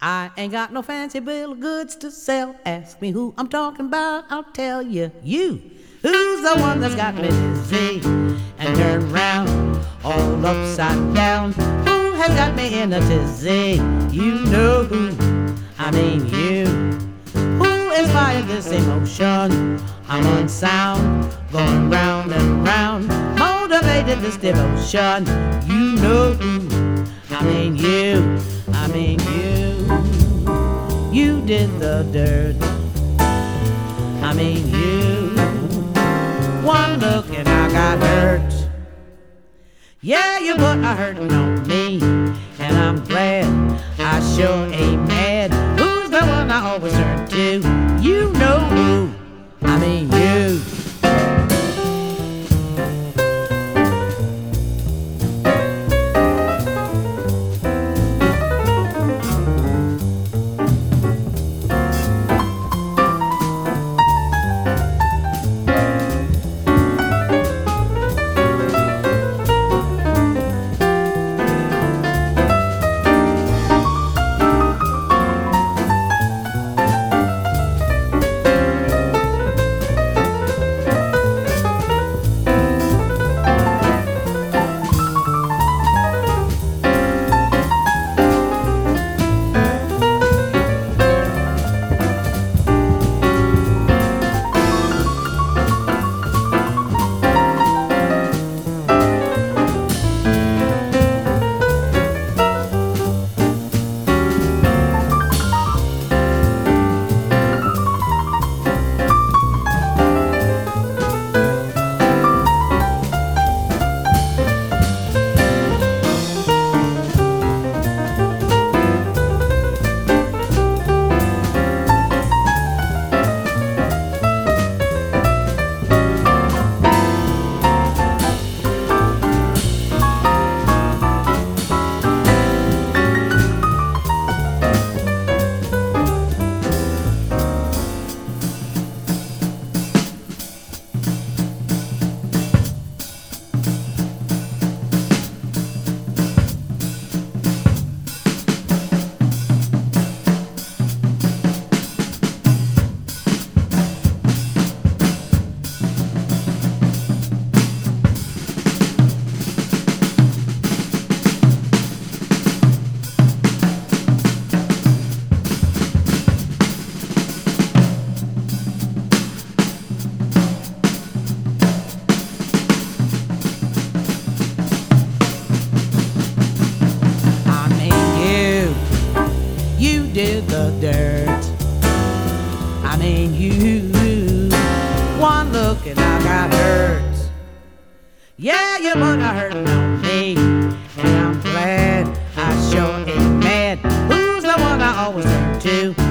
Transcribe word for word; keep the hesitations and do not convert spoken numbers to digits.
I ain't got no fancy bill of goods to sell. Ask me who I'm talking about, I'll tell you. You, who's the one that's got me dizzy and turned round, all upside down? Who has got me in a tizzy? You know who, I mean you. Who inspired this emotion? I'm unsound, going round and round, motivated this devotion. You know who, I mean you, I mean you. You did the dirt, I mean you. One look and I got hurt. Yeah, you put a hurtin' on me, and I'm glad I sure ain't mad. Who's the one I always turn to? You know who, I mean you. Did the dirt, I mean you. One look and I got hurt. Yeah, you put a hurtin' on me, and I'm glad I sure ain't mad. Who's the one I always turn to?